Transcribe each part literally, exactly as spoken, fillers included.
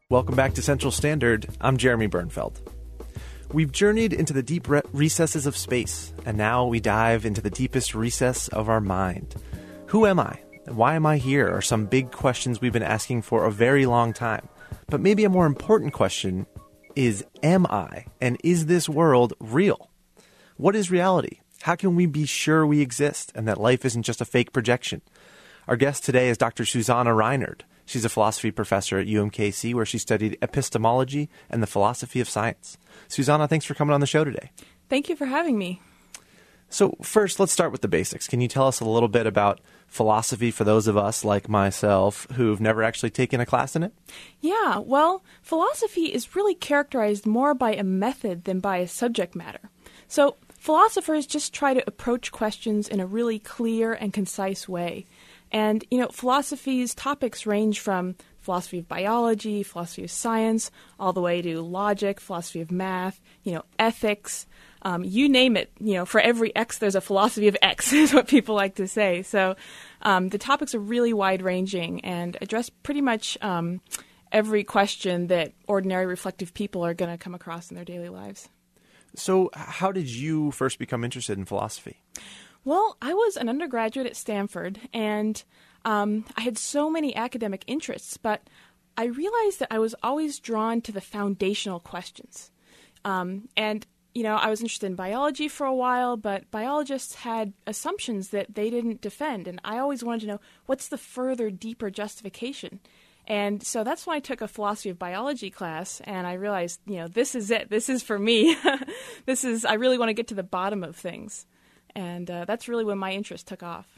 Welcome back to Central Standard. I'm Jeremy Bernfeld. We've journeyed into the deep re- recesses of space, and now we dive into the deepest recess of our mind. Who am I? Why am I here? Are some big questions we've been asking for a very long time. But maybe a more important question is, am I? And is this world real? What is reality? How can we be sure we exist and that life isn't just a fake projection? Our guest today is Doctor Susanna Reinert. She's a philosophy professor at U M K C, where she studied epistemology and the philosophy of science. Susanna, thanks for coming on the show today. Thank you for having me. So first, let's start with the basics. Can you tell us a little bit about philosophy for those of us like myself who've never actually taken a class in it? Yeah, well, philosophy is really characterized more by a method than by a subject matter. So philosophers just try to approach questions in a really clear and concise way. And, you know, philosophy's topics range from philosophy of biology, philosophy of science, all the way to logic, philosophy of math, you know, ethics, um, you name it. You know, for every X, there's a philosophy of X, is what people like to say. So um, the topics are really wide-ranging and address pretty much um, every question that ordinary reflective people are going to come across in their daily lives. So how did you first become interested in philosophy? Well, I was an undergraduate at Stanford, and um, I had so many academic interests, but I realized that I was always drawn to the foundational questions. Um, and, you know, I was interested in biology for a while, but biologists had assumptions that they didn't defend, and I always wanted to know, what's the further, deeper justification? And so that's when I took a philosophy of biology class, and I realized, you know, this is it. This is for me. This is, I really want to get to the bottom of things. And uh, that's really when my interest took off.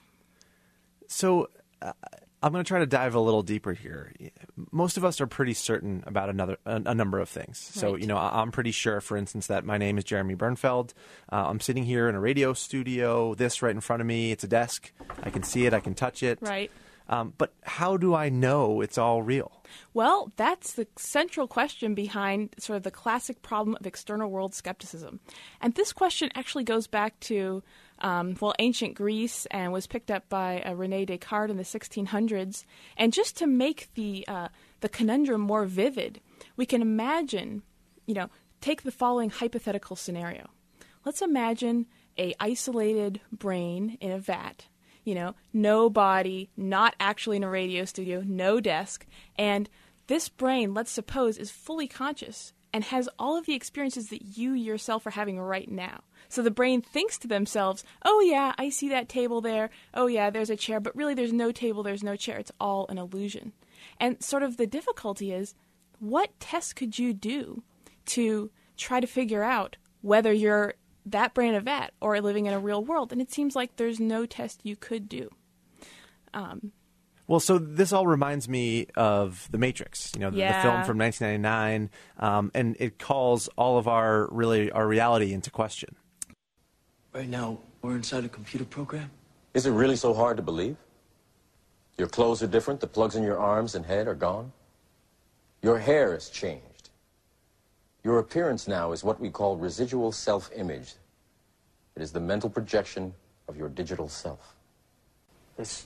So uh, I'm going to try to dive a little deeper here. Most of us are pretty certain about another a, a number of things. Right. So, you know, I'm pretty sure, for instance, that my name is Jeremy Bernfeld. Uh, I'm sitting here in a radio studio, this right in front of me. It's a desk. I can see it. I can touch it. Right. Um, but how do I know it's all real? Well, that's the central question behind sort of the classic problem of external world skepticism. And this question actually goes back to, um, well, ancient Greece and was picked up by uh, René Descartes in the sixteen hundreds. And just to make the uh, the conundrum more vivid, we can imagine, you know, take the following hypothetical scenario. Let's imagine a isolated brain in a vat. You know, no body, not actually in a radio studio, no desk. And this brain, let's suppose, is fully conscious and has all of the experiences that you yourself are having right now. So the brain thinks to themselves, oh, yeah, I see that table there. Oh, yeah, there's a chair. But really, there's no table, there's no chair. It's all an illusion. And sort of the difficulty is, what tests could you do to try to figure out whether you're that brain in a vat or living in a real world? And it seems like there's no test you could do. Um, well, so this all reminds me of The Matrix, you know, the, yeah. the film from nineteen ninety-nine, um, and it calls all of our really our reality into question. Right now, we're inside a computer program. Is it really so hard to believe? Your clothes are different, the plugs in your arms and head are gone. Your hair has changed. Your appearance now is what we call residual self-image. It is the mental projection of your digital self. This...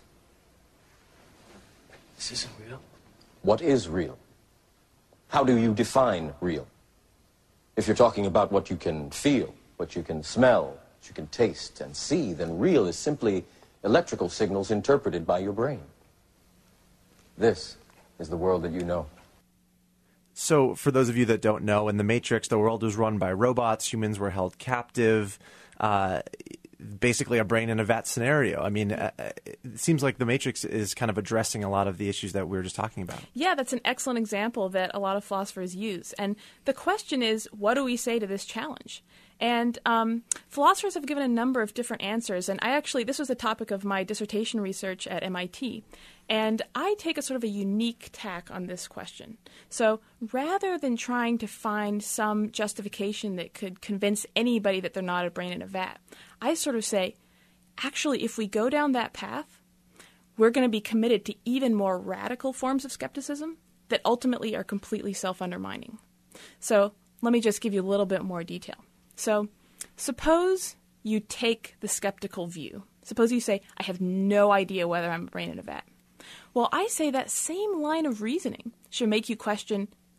This isn't real. What is real? How do you define real? If you're talking about what you can feel, what you can smell, what you can taste and see, then real is simply electrical signals interpreted by your brain. This is the world that you know. So for those of you that don't know, in The Matrix, the world was run by robots. Humans were held captive. Uh, basically a brain in a vat scenario. I mean, uh, it seems like The Matrix is kind of addressing a lot of the issues that we were just talking about. Yeah, that's an excellent example that a lot of philosophers use. And the question is, what do we say to this challenge? And um, philosophers have given a number of different answers. And I actually, this was the topic of my dissertation research at M I T. And I take a sort of a unique tack on this question. So rather than trying to find some justification that could convince anybody that they're not a brain in a vat, I sort of say, actually, if we go down that path, we're going to be committed to even more radical forms of skepticism that ultimately are completely self-undermining. So let me just give you a little bit more detail. So suppose you take the skeptical view. Suppose you say, I have no idea whether I'm a brain in a vat. Well, I say that same line of reasoning should make you question,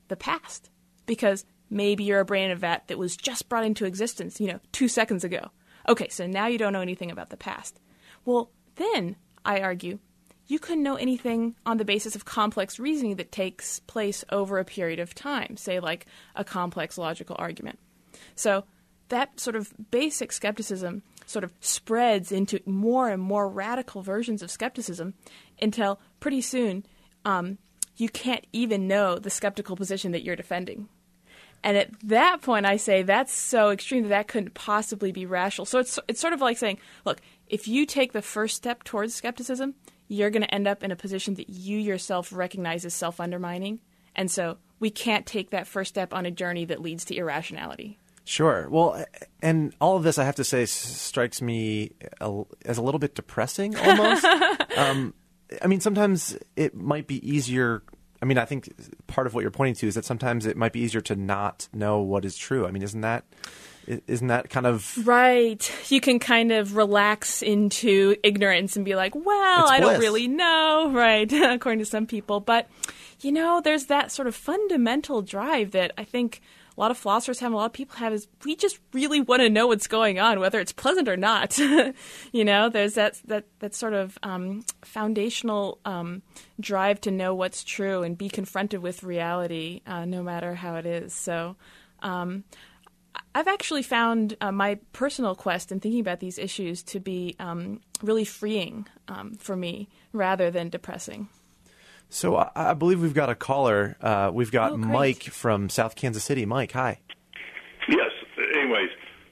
the past, because maybe you're a brain in a vat that was just brought into existence, you know, two seconds ago. Okay, so now you don't know anything about the past. Well, then, I argue, you couldn't know anything on the basis of complex reasoning that takes place over a period of time, say like a complex logical argument. So that sort of basic skepticism sort of spreads into more and more radical versions of skepticism until pretty soon um, you can't even know the skeptical position that you're defending. And at that point, I say that's so extreme that that couldn't possibly be rational. So it's it's sort of like saying, look, if you take the first step towards skepticism, you're going to end up in a position that you yourself recognize as self-undermining. And so we can't take that first step on a journey that leads to irrationality. Sure. Well, and all of this, I have to say, s- strikes me a, as a little bit depressing almost. um, I mean, sometimes it might be easier. I mean, I think part of what you're pointing to is that sometimes it might be easier to not know what is true. I mean, isn't that isn't that kind of right? You can kind of relax into ignorance and be like, well, It's I don't bliss. really know, right? According to some people. But, you know, there's that sort of fundamental drive that I think a lot of philosophers have, a lot of people have, is we just really want to know what's going on, whether it's pleasant or not. You know, there's that that that sort of um, foundational um, drive to know what's true and be confronted with reality, uh, no matter how it is. So um, I've actually found uh, my personal quest in thinking about these issues to be um, really freeing um, for me rather than depressing. So I, I believe we've got a caller. Uh, we've got Oh, great. Mike from South Kansas City. Mike, hi. Yes. Anyways,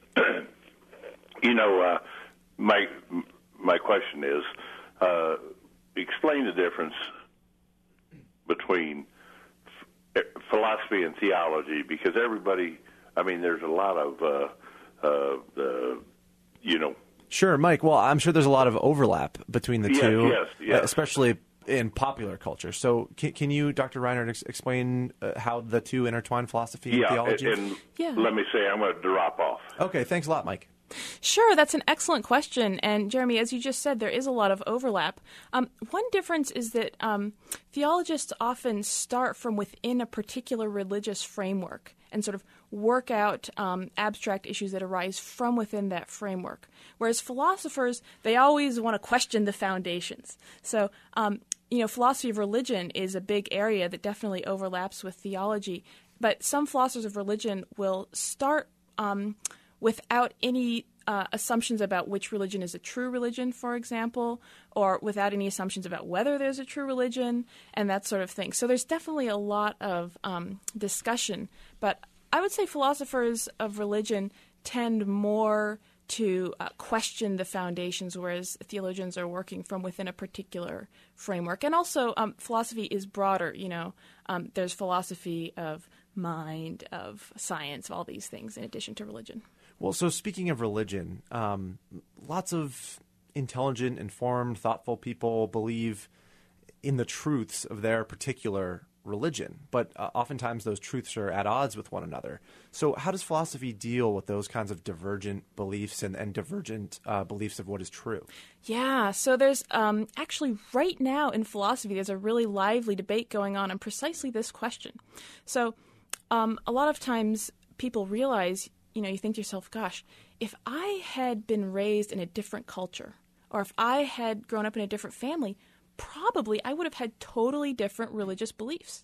you know, uh, my my question is, uh, explain the difference between f- philosophy and theology, because everybody, I mean, there's a lot of, uh, uh, uh, you know. Sure, Mike. Well, I'm sure there's a lot of overlap between the Yes, two, yes, yes. uh, especially in popular culture. So can, can you, Doctor Reinhardt, ex- explain uh, how the two intertwine, philosophy and Yeah, theology? and, and Yeah. let me say I'm going to drop off. Okay, thanks a lot, Mike. Sure, that's an excellent question. And Jeremy, as you just said, there is a lot of overlap. Um, one difference is that um, theologists often start from within a particular religious framework and sort of work out um, abstract issues that arise from within that framework. Whereas philosophers, they always want to question the foundations. So, um, you know, philosophy of religion is a big area that definitely overlaps with theology. But some philosophers of religion will start um, without any uh, assumptions about which religion is a true religion, for example, or without any assumptions about whether there's a true religion and that sort of thing. So there's definitely a lot of um, discussion. But I would say philosophers of religion tend more to uh, question the foundations, whereas theologians are working from within a particular framework. And also, um, philosophy is broader. You know, um, there's philosophy of mind, of science, of all these things in addition to religion. Well, so speaking of religion, um, lots of intelligent, informed, thoughtful people believe in the truths of their particular religion, but uh, oftentimes those truths are at odds with one another. So how does philosophy deal with those kinds of divergent beliefs and, and divergent uh, beliefs of what is true? Yeah, so there's um, actually right now in philosophy, there's a really lively debate going on on precisely this question. So um, a lot of times people realize, you know, you think to yourself, gosh, if I had been raised in a different culture, or if I had grown up in a different family, probably I would have had totally different religious beliefs.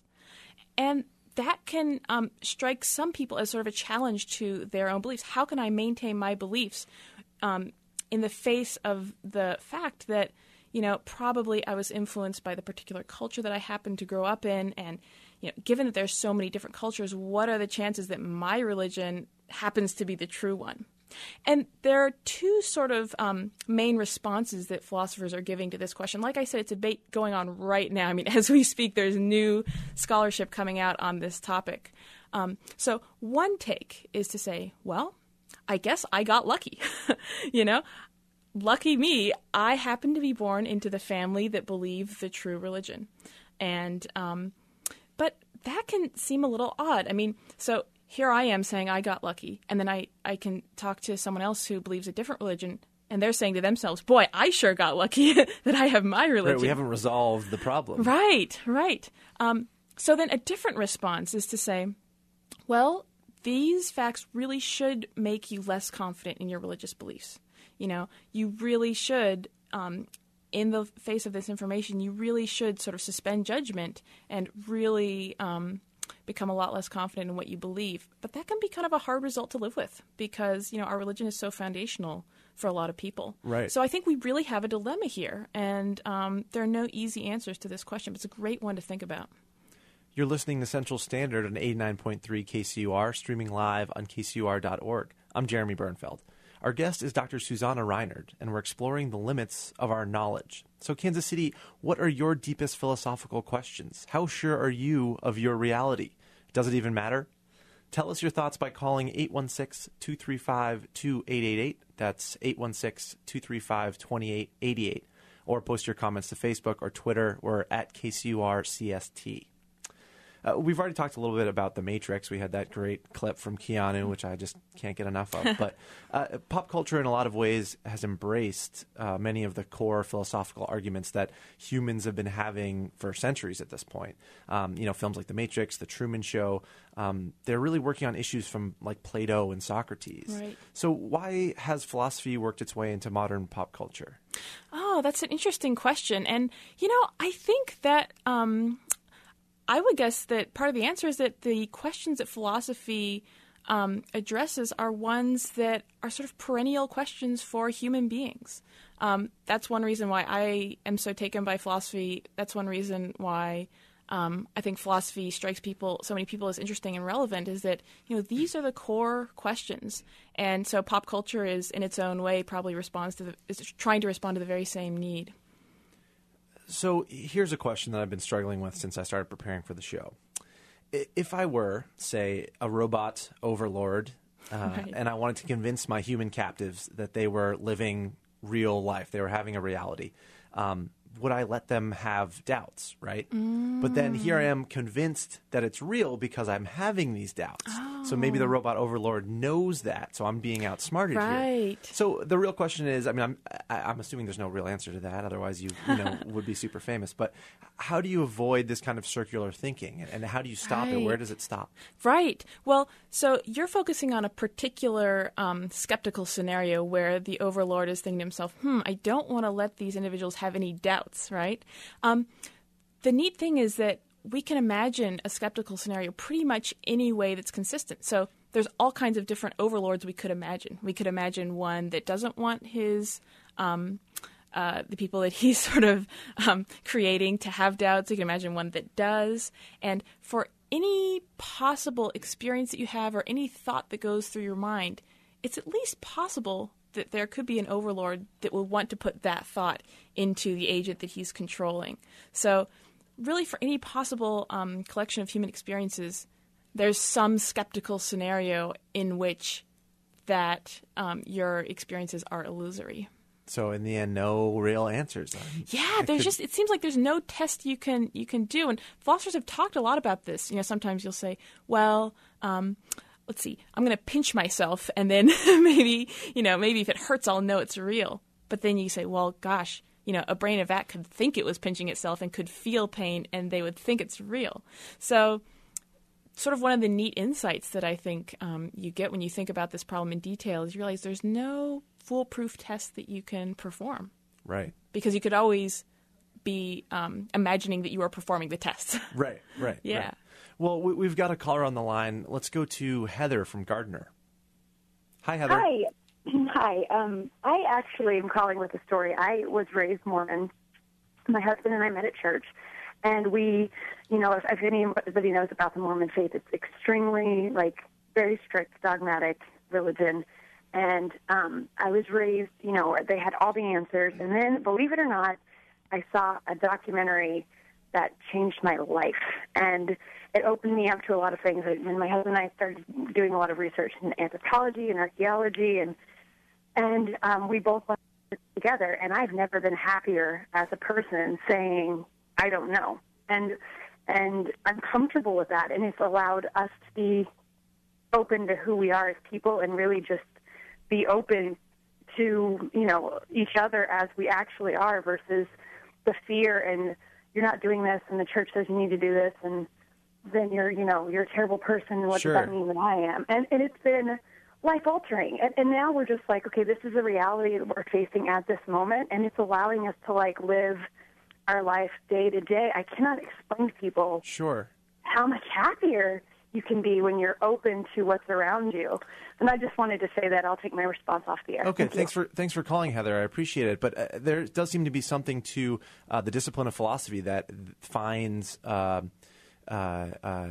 And that can um, strike some people as sort of a challenge to their own beliefs. How can I maintain my beliefs um, in the face of the fact that, you know, probably I was influenced by the particular culture that I happened to grow up in, and, you know, given that there's so many different cultures, what are the chances that my religion happens to be the true one? And there are two sort of um, main responses that philosophers are giving to this question. Like I said, it's a debate going on right now. I mean, as we speak, there's new scholarship coming out on this topic. Um, so one take is to say, well, I guess I got lucky. You know, lucky me, I happened to be born into the family that believed the true religion. And um, but that can seem a little odd. I mean, so here I am saying I got lucky, and then I, I can talk to someone else who believes a different religion, and they're saying to themselves, boy, I sure got lucky that I have my religion. Right, we haven't resolved the problem. Right, right. Um, So then a different response is to say, well, these facts really should make you less confident in your religious beliefs. You know, you really should, um, in the face of this information, you really should sort of suspend judgment and really um, become a lot less confident in what you believe. But that can be kind of a hard result to live with because, you know, our religion is so foundational for a lot of people. Right. So I think we really have a dilemma here, and um, there are no easy answers to this question, but it's a great one to think about. You're listening to Central Standard on eighty-nine point three K C U R, streaming live on K C U R dot org. I'm Jeremy Bernfeld. Our guest is Doctor Susanna Reinert, and we're exploring the limits of our knowledge. So, Kansas City, what are your deepest philosophical questions? How sure are you of your reality? Does it even matter? Tell us your thoughts by calling eight one six, two three five, two eight eight eight. That's eight one six, two three five, two eight eight eight. Or post your comments to Facebook or Twitter. We're at K C U R C S T. Uh, we've already talked a little bit about The Matrix. We had that great clip from Keanu, which I just can't get enough of. But uh, pop culture in a lot of ways has embraced uh, many of the core philosophical arguments that humans have been having for centuries at this point. Um, you know, films like The Matrix, The Truman Show, um, they're really working on issues from like Plato and Socrates. Right. So why has philosophy worked its way into modern pop culture? Oh, that's an interesting question. And, you know, I think that... Um I would guess that part of the answer is that the questions that philosophy um, addresses are ones that are sort of perennial questions for human beings. Um, that's one reason why I am so taken by philosophy. That's one reason why um, I think philosophy strikes people, so many people, as interesting and relevant, is that, you know, these are the core questions. And so pop culture is, in its own way, probably responds to the, is trying to respond to the very same need. So here's a question that I've been struggling with since I started preparing for the show. If I were, say, a robot overlord, uh, Right. and I wanted to convince my human captives that they were living real life, they were having a reality, um, would I let them have doubts, right? Mm. But then here I am convinced that it's real because I'm having these doubts. Oh. So maybe the robot overlord knows that, so I'm being outsmarted right. here. So the real question is, I mean, I'm I, I'm assuming there's no real answer to that, otherwise you you know would be super famous. But how do you avoid this kind of circular thinking, and how do you stop right. it? Where does it stop? Right. Well, so you're focusing on a particular um, skeptical scenario where the overlord is thinking to himself, hmm, I don't want to let these individuals have any doubts, right? Um, the neat thing is that we can imagine a skeptical scenario pretty much any way that's consistent. So there's all kinds of different overlords we could imagine. We could imagine one that doesn't want his um, uh, the people that he's sort of um, creating to have doubts. We can imagine one that does. And for any possible experience that you have or any thought that goes through your mind, it's at least possible that there could be an overlord that would want to put that thought into the agent that he's controlling. So really, for any possible um, collection of human experiences, there's some skeptical scenario in which that um, your experiences are illusory. So in the end, no real answers. Yeah, there's just, it seems like there's no test you can you can do. And philosophers have talked a lot about this. You know, sometimes you'll say, well, um, let's see, I'm going to pinch myself, and then maybe, you know, maybe if it hurts, I'll know it's real. But then you say, well, gosh, you know, a brain of that could think it was pinching itself and could feel pain, and they would think it's real. So sort of one of the neat insights that I think um, you get when you think about this problem in detail is you realize there's no foolproof test that you can perform. Right. Because you could always be um, imagining that you are performing the test. Right, right. Yeah. Right. Well, we, we've got a caller on the line. Let's go to Heather from Gardner. Hi, Heather. Hi. Hi. Um, I actually am calling with a story. I was raised Mormon. My husband and I met at church. And we, you know, if, if anybody knows about the Mormon faith, it's extremely, like, very strict, dogmatic religion. And um, I was raised, you know, they had all the answers. And then, believe it or not, I saw a documentary that changed my life. And it opened me up to a lot of things. And my husband and I started doing a lot of research in anthropology and archaeology. And, and um, we both went together. And I've never been happier as a person saying, I don't know. And and I'm comfortable with that. And it's allowed us to be open to who we are as people and really just be open to, you know, each other as we actually are versus the fear and you're not doing this and the church says you need to do this. And then you're, you know, you're a terrible person, and what Sure. does that mean that I am? And, and it's been life-altering. And, and now we're just like, okay, this is the reality that we're facing at this moment, and it's allowing us to, like, live our life day to day. I cannot explain to people Sure. how much happier you can be when you're open to what's around you. And I just wanted to say that. I'll take my response off the air. Okay, Thank thanks you. for thanks for calling, Heather. I appreciate it. But uh, there does seem to be something to uh, the discipline of philosophy that finds uh, uh, uh,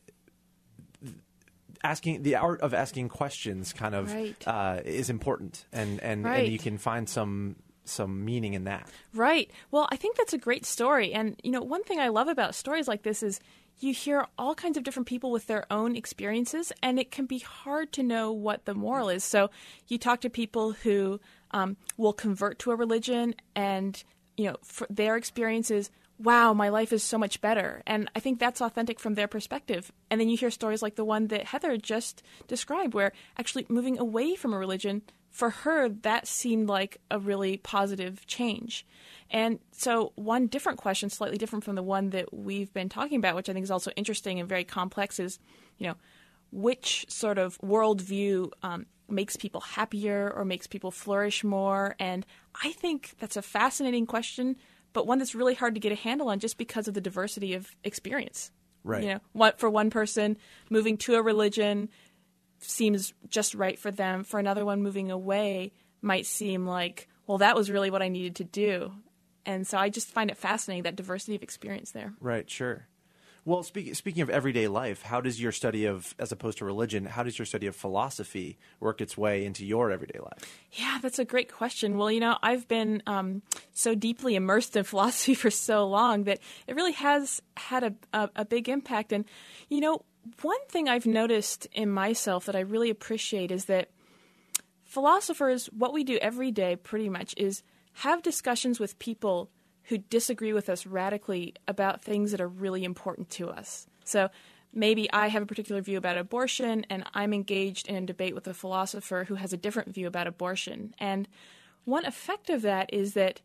asking the art of asking questions kind of Right. uh, is important, and and, Right. and you can find some some meaning in that. Right. Well, I think that's a great story. And, you know, one thing I love about stories like this is you hear all kinds of different people with their own experiences, and it can be hard to know what the moral is. So you talk to people who um, will convert to a religion, and, you know, for their experiences, wow, my life is so much better. And I think that's authentic from their perspective. And then you hear stories like the one that Heather just described, where actually moving away from a religion, for her, that seemed like a really positive change. And so one different question, slightly different from the one that we've been talking about, which I think is also interesting and very complex, is, you know, which sort of worldview um, makes people happier or makes people flourish more? And I think that's a fascinating question, but one that's really hard to get a handle on just because of the diversity of experience. Right. You know, what for one person, moving to a religion seems just right for them. For another one, moving away might seem like, well, that was really what I needed to do. And so I just find it fascinating, that diversity of experience there. Right. Sure. Well, speak, speaking of everyday life, how does your study of, as opposed to religion, how does your study of philosophy work its way into your everyday life? Yeah, that's a great question. Well, you know, I've been um, so deeply immersed in philosophy for so long that it really has had a, a, a big impact. And, you know, one thing I've noticed in myself that I really appreciate is that philosophers, what we do every day pretty much is have discussions with people who disagree with us radically about things that are really important to us. So maybe I have a particular view about abortion, and I'm engaged in a debate with a philosopher who has a different view about abortion. And one effect of that is that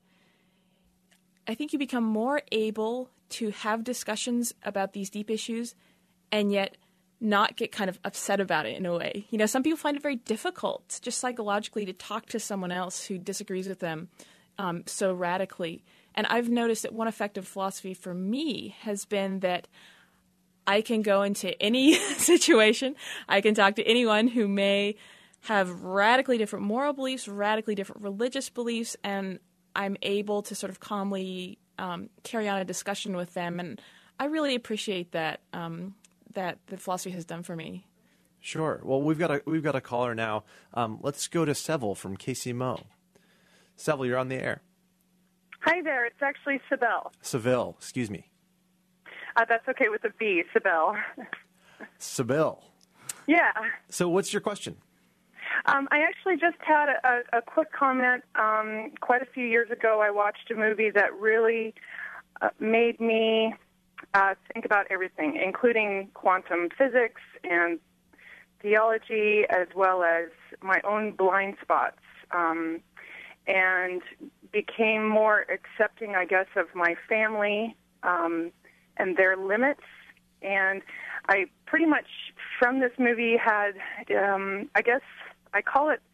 I think you become more able to have discussions about these deep issues and yet not get kind of upset about it in a way. You know, some people find it very difficult just psychologically to talk to someone else who disagrees with them um, so radically. And I've noticed that one effect of philosophy for me has been that I can go into any situation, I can talk to anyone who may have radically different moral beliefs, radically different religious beliefs, and I'm able to sort of calmly um, carry on a discussion with them. And I really appreciate that, um, that the philosophy has done for me. Sure. Well, we've got a we've got a caller now. Um, let's go to Seville from K C M O. Seville, you're on the air. Hi there. It's actually Sibel. Seville, excuse me. Uh, that's okay with a B, Sibel. Seville. Yeah. So what's your question? Um, I actually just had a, a quick comment. Um, quite a few years ago, I watched a movie that really uh, made me uh, think about everything, including quantum physics and theology, as well as my own blind spots, um, and became more accepting, I guess, of my family um, and their limits. And I pretty much, from this movie, had, um, I guess, I call it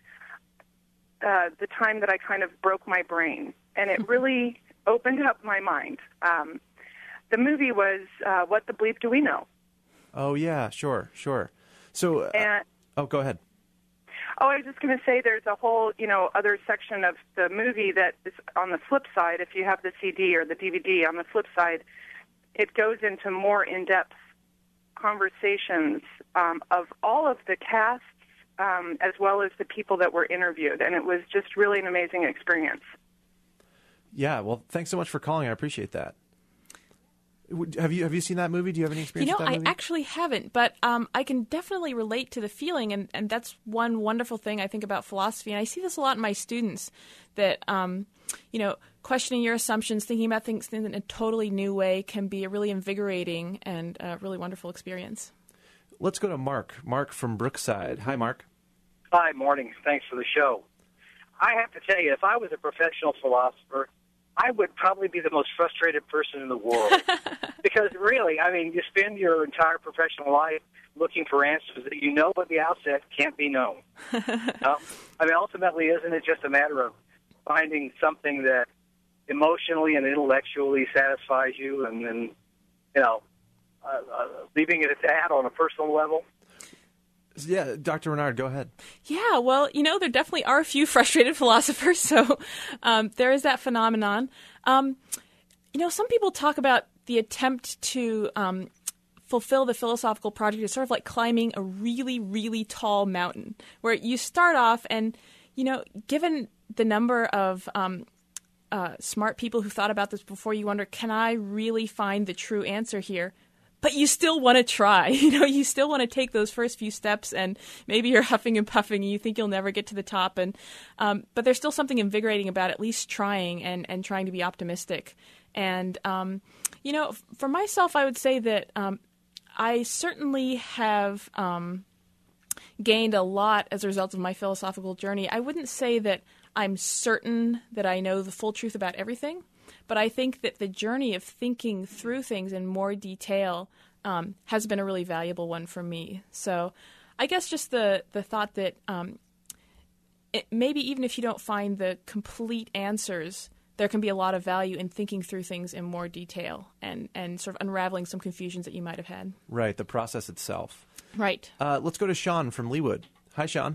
uh, the time that I kind of broke my brain. And it really opened up my mind. Um, the movie was uh, What the Bleep Do We Know? Oh, yeah, sure, sure. So, uh, And, oh, go ahead. oh, I was just going to say there's a whole, you know, other section of the movie that is on the flip side. If you have the C D or the D V D, on the flip side, it goes into more in-depth conversations um, of all of the casts um, as well as the people that were interviewed. And it was just really an amazing experience. Yeah, well, thanks so much for calling. I appreciate that. Would- Have you have you seen that movie? Do you have any You experience know, with that I movie? actually haven't, but um, I can definitely relate to the feeling, and, and that's one wonderful thing I think about philosophy. And I see this a lot in my students, that, um, you know, questioning your assumptions, thinking about things in a totally new way can be a really invigorating and uh, really wonderful experience. Let's go to Mark. Mark from Brookside. Hi, Mark. Hi, morning. Thanks for the show. I have to tell you, if I was a professional philosopher, I would probably be the most frustrated person in the world. Because really, I mean, you spend your entire professional life looking for answers that you know at the outset can't be known. uh, I mean, ultimately, isn't it just a matter of finding something that emotionally and intellectually satisfies you, and then, you know, uh, uh, leaving it at that on a personal level? Yeah, Doctor Renard, go ahead. Yeah, well, you know, there definitely are a few frustrated philosophers, so um, there is that phenomenon. Um, you know, some people talk about the attempt to um, fulfill the philosophical project as sort of like climbing a really, really tall mountain, where you start off and, you know, given the number of um, uh, smart people who thought about this before, you wonder, can I really find the true answer here? But you still want to try, you know, you still want to take those first few steps, and maybe you're huffing and puffing and you think you'll never get to the top. And um, but there's still something invigorating about at least trying and, and trying to be optimistic. And, um, you know, for myself, I would say that um, I certainly have um, gained a lot as a result of my philosophical journey. I wouldn't say that I'm certain that I know the full truth about everything. But I think that the journey of thinking through things in more detail um, has been a really valuable one for me. So I guess just the, the thought that um, it, maybe even if you don't find the complete answers, there can be a lot of value in thinking through things in more detail and, and sort of unraveling some confusions that you might have had. Right, the process itself. Right. Uh, let's go to Sean from Leawood. Hi, Sean.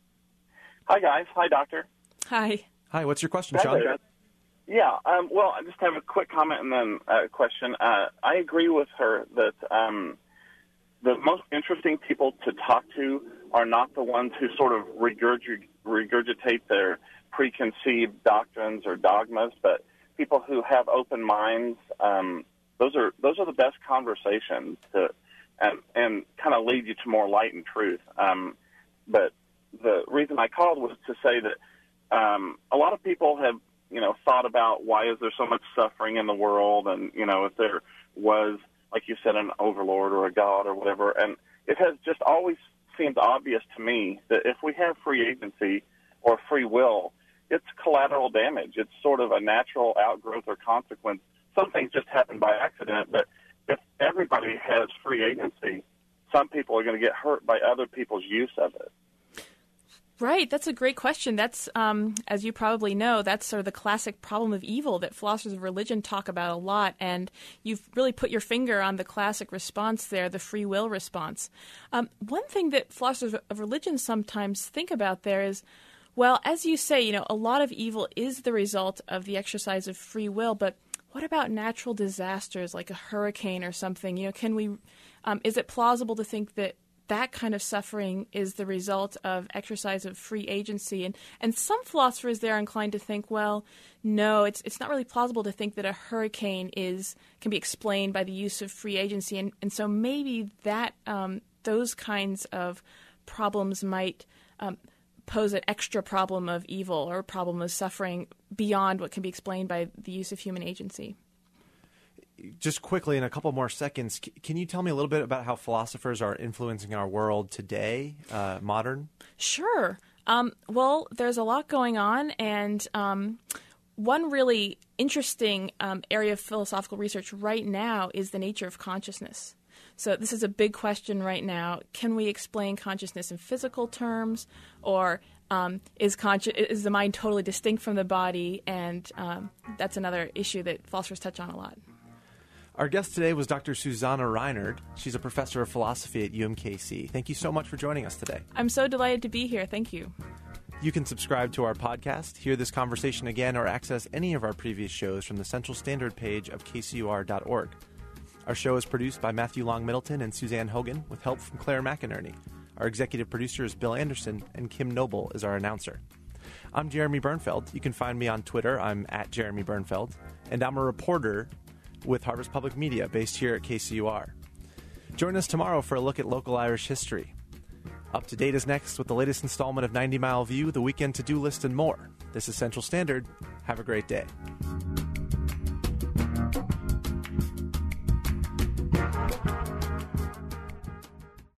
Hi, guys. Hi, Doctor. Hi. Hi, what's your question, Sean? Yeah, um, well, I just have a quick comment and then a question. Uh, I agree with her that um, the most interesting people to talk to are not the ones who sort of regurg- regurgitate their preconceived doctrines or dogmas, but people who have open minds. Um, those are those are the best conversations to, and, and kind of lead you to more light and truth. Um, but the reason I called was to say that um, a lot of people have, you know, thought about why is there so much suffering in the world, and, you know, if there was, like you said, an overlord or a god or whatever. And it has just always seemed obvious to me that if we have free agency or free will, it's collateral damage. It's sort of a natural outgrowth or consequence. Some things just happen by accident, but if everybody has free agency, some people are going to get hurt by other people's use of it. Right. That's a great question. That's, um, as you probably know, that's sort of the classic problem of evil that philosophers of religion talk about a lot. And you've really put your finger on the classic response there, the free will response. Um, one thing that philosophers of religion sometimes think about there is, well, as you say, you know, a lot of evil is the result of the exercise of free will, but what about natural disasters like a hurricane or something? You know, can we, um, is it plausible to think that that kind of suffering is the result of exercise of free agency? And and some philosophers there are inclined to think, well, no, it's it's not really plausible to think that a hurricane is can be explained by the use of free agency. And, and so maybe that um, those kinds of problems might um, pose an extra problem of evil or a problem of suffering beyond what can be explained by the use of human agency. Just quickly, in a couple more seconds, c- can you tell me a little bit about how philosophers are influencing our world today, uh, modern? Sure. Um, well, there's a lot going on, and um, one really interesting um, area of philosophical research right now is the nature of consciousness. So this is a big question right now. Can we explain consciousness in physical terms, or um, is, consci- is the mind totally distinct from the body? And um, that's another issue that philosophers touch on a lot. Our guest today was Doctor Susanna Reinard. She's a professor of philosophy at U M K C. Thank you so much for joining us today. I'm so delighted to be here. Thank you. You can subscribe to our podcast, hear this conversation again, or access any of our previous shows from the Central Standard page of K C U R dot org. Our show is produced by Matthew Long Middleton and Suzanne Hogan with help from Claire McInerney. Our executive producer is Bill Anderson, and Kim Noble is our announcer. I'm Jeremy Bernfeld. You can find me on Twitter. I'm at Jeremy Bernfeld. And I'm a reporter with Harvest Public Media, based here at K C U R. Join us tomorrow for a look at local Irish history. Up to Date is next with the latest installment of ninety mile View, the Weekend To-Do List, and more. This is Central Standard. Have a great day.